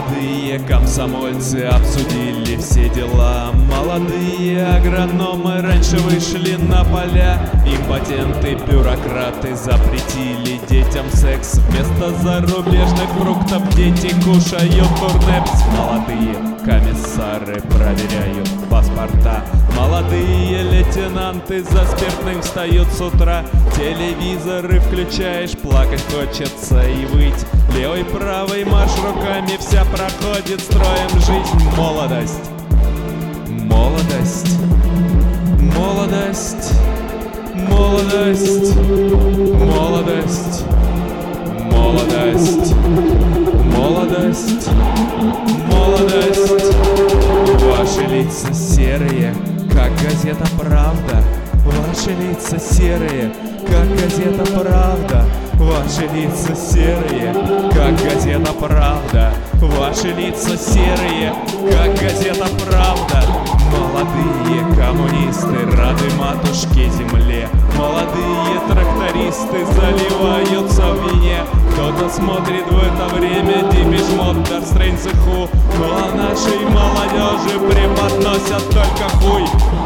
Молодые комсомольцы обсудили все дела. Молодые агрономы раньше вышли на поля. Импотенты, бюрократы запретили детям секс. Вместо зарубежных фруктов дети кушают турнепс. Молодые комиссары проверяют паспорта. Молодые лейтенанты за спиртным встают с утра. Телевизоры включаешь, плакать хочется и выть. Левой, правой марш руками, вся проходит строем жизнь. Молодость, молодость, молодость, молодость, молодость, молодость, молодость, молодость. Ваши лица серые, как газета «Правда». Ваши лица серые, как газета «Правда». Ваши лица серые, как газета «Правда». Ваши лица серые, как газета «Правда». Молодые коммунисты рады матушке земле. Молодые трактористы заливаются в вине. Кто-то смотрит в это время Депеш Мод, Dark Strains и Who. Ну а нашей молодежи преподносят только хуй.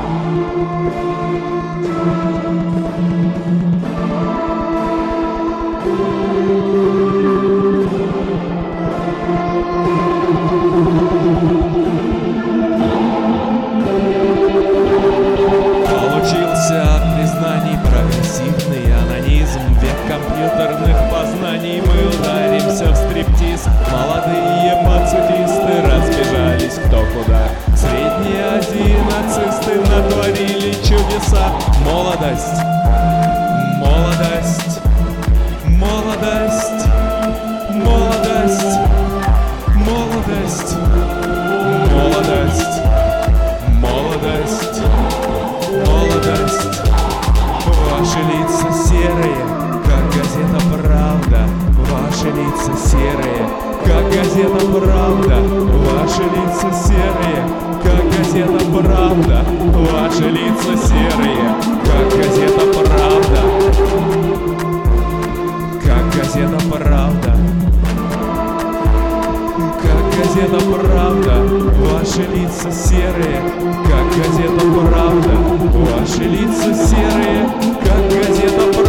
Получился от признаний прогрессивный анонизм. Век компьютерных познаний, мы ударимся в стриптиз. Молодые пацифисты разбежались кто куда. Средние Азии нацисты натворили чудеса. Молодость, молодость, молодость, молодость, молодость, молодость, молодость, молодость. Ваши лица серые, как газета «Правда». Ваши лица серые, как газета «Правда». Ваши лица серые, как газета «Правда». Ваши лица серые, как газета «Правда». Как газета «Правда». Как газета «Правда». Ваши лица серые, как газета «Правда». Ваши лица серые, как газета «Правда».